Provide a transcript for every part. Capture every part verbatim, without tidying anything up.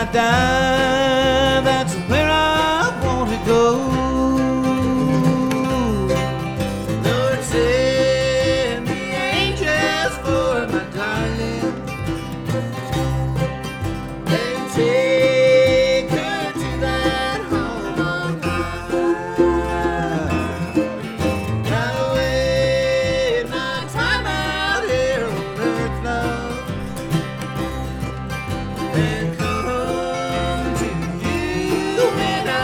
die, that's where I want to go. Lord, send me angels for my darling, and take her to that home on high. Gotta wait my time out here on earth, love, and come to you when I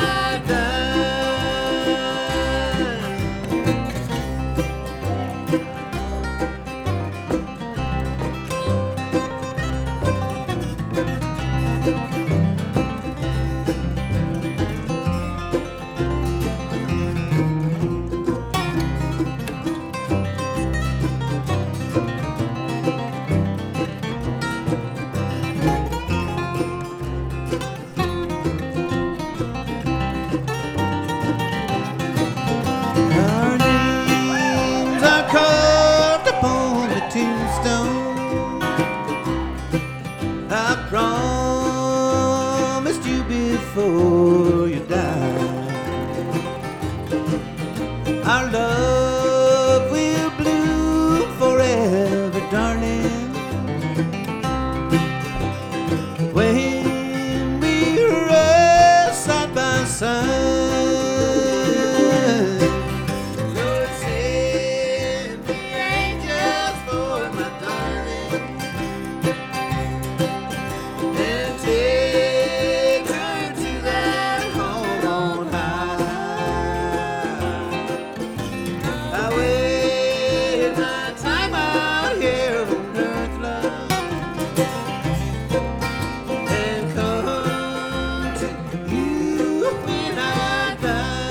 Our names are carved upon the tombstone. I promised you before you died. Our love will bloom forever, darling, when we rest side by side. Lord, send me angels for my darling, and take her to that home on high. I wait my time out here on earth, love, and come to you when I die.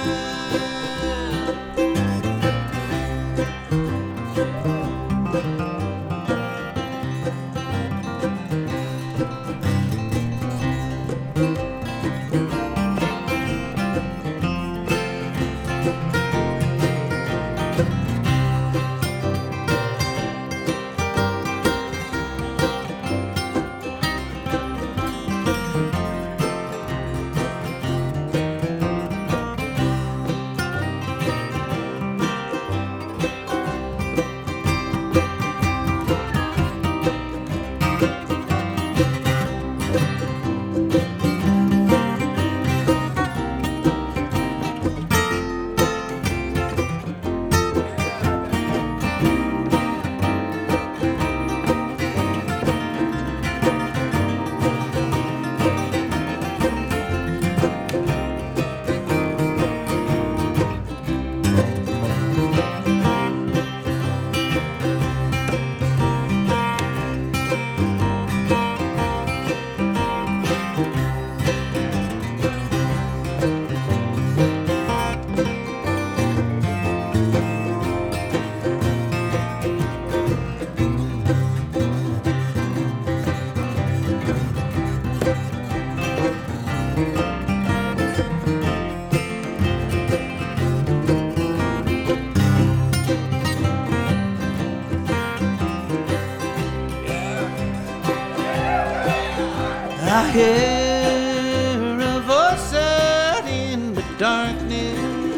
I hear a voice out in the darkness,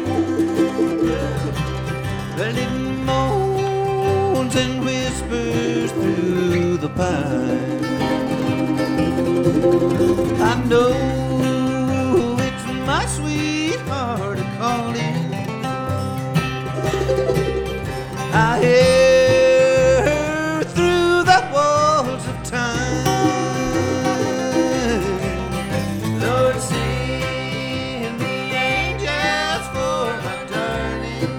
that it moans and whispers through the pine. I know it's my sweetheart calling. I hear her through the walls of time. Lord, send me angels for my darling,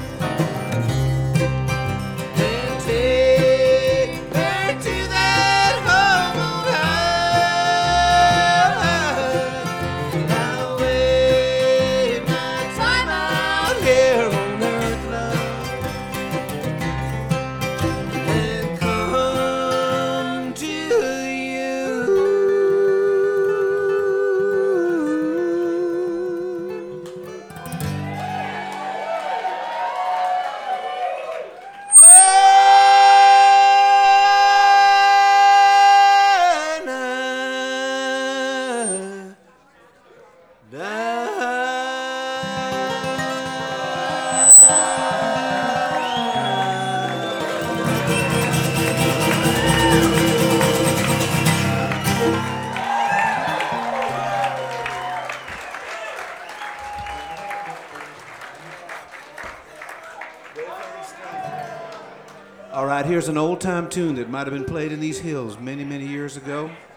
and take her to that home on high. All right, here's an old time tune that might have been played in these hills many, many years ago.